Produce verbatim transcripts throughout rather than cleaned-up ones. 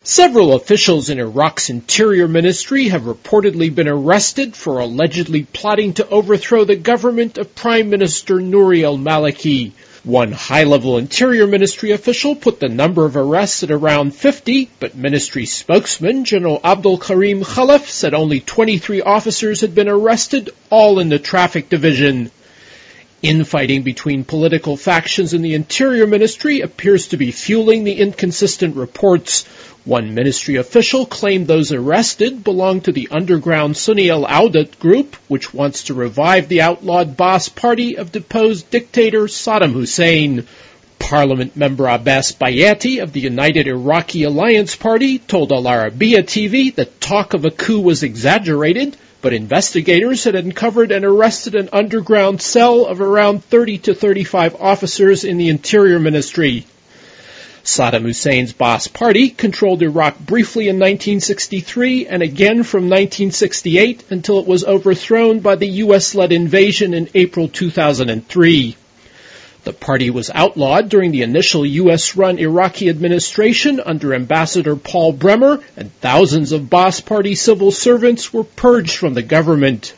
Several officials in Iraq's Interior Ministry have reportedly been arrested for allegedly plotting to overthrow the government of Prime Minister Nouri al-Maliki. One high-level Interior Ministry official put the number of arrests at around fifty, but ministry spokesman General Abdul Karim Khalaf said only twenty-three officers had been arrested, all in the traffic division. Infighting between political factions in the Interior Ministry appears to be fueling the inconsistent reports. One ministry official claimed those arrested belonged to the underground Sunni al-Audat group, which wants to revive the outlawed Ba'ath Party of deposed dictator Saddam Hussein. Parliament member Abbas Bayati of the United Iraqi Alliance Party told Al Arabiya T V that talk of a coup was exaggerated, but investigators had uncovered and arrested an underground cell of around thirty to thirty-five officers in the Interior Ministry. Saddam Hussein's Ba'ath Party controlled Iraq briefly in nineteen sixty-three and again from nineteen sixty-eight until it was overthrown by the U S-led invasion in April two thousand three. The party was outlawed during the initial U S-run Iraqi administration under Ambassador Paul Bremer, and thousands of Ba'ath Party civil servants were purged from the government.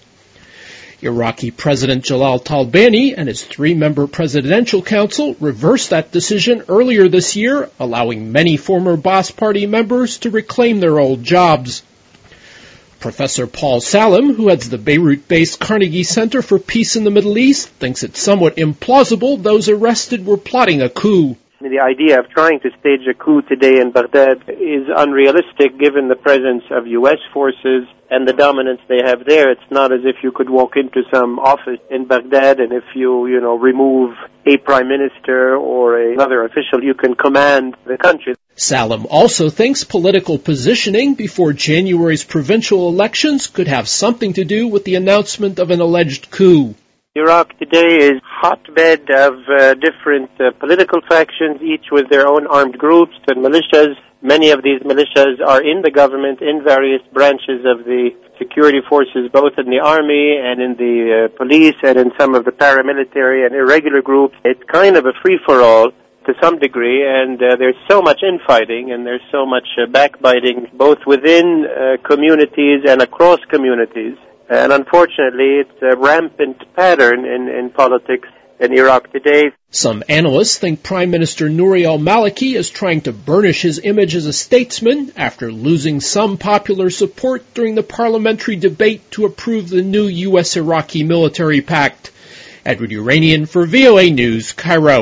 Iraqi President Jalal Talbani and his three-member Presidential Council reversed that decision earlier this year, allowing many former Ba'ath Party members to reclaim their old jobs. Professor Paul Salam, who heads the Beirut-based Carnegie Center for Peace in the Middle East, thinks it's somewhat implausible those arrested were plotting a coup. The idea of trying to stage a coup today in Baghdad is unrealistic given the presence of U S forces and the dominance they have there. It's not as if you could walk into some office in Baghdad and if you, you know, remove a prime minister or another official, you can command the country. Salam also thinks political positioning before January's provincial elections could have something to do with the announcement of an alleged coup. Iraq today is hotbed of uh, different uh, political factions, each with their own armed groups and militias. Many of these militias are in the government, in various branches of the security forces, both in the army and in the uh, police and in some of the paramilitary and irregular groups. It's kind of a free-for-all to some degree, and uh, there's so much infighting and there's so much uh, backbiting, both within uh, communities and across communities. And unfortunately, it's a rampant pattern in, in politics in Iraq today. Some analysts think Prime Minister Nouri al-Maliki is trying to burnish his image as a statesman after losing some popular support during the parliamentary debate to approve the new U S-Iraqi military pact. Edward Uranian for V O A News, Cairo.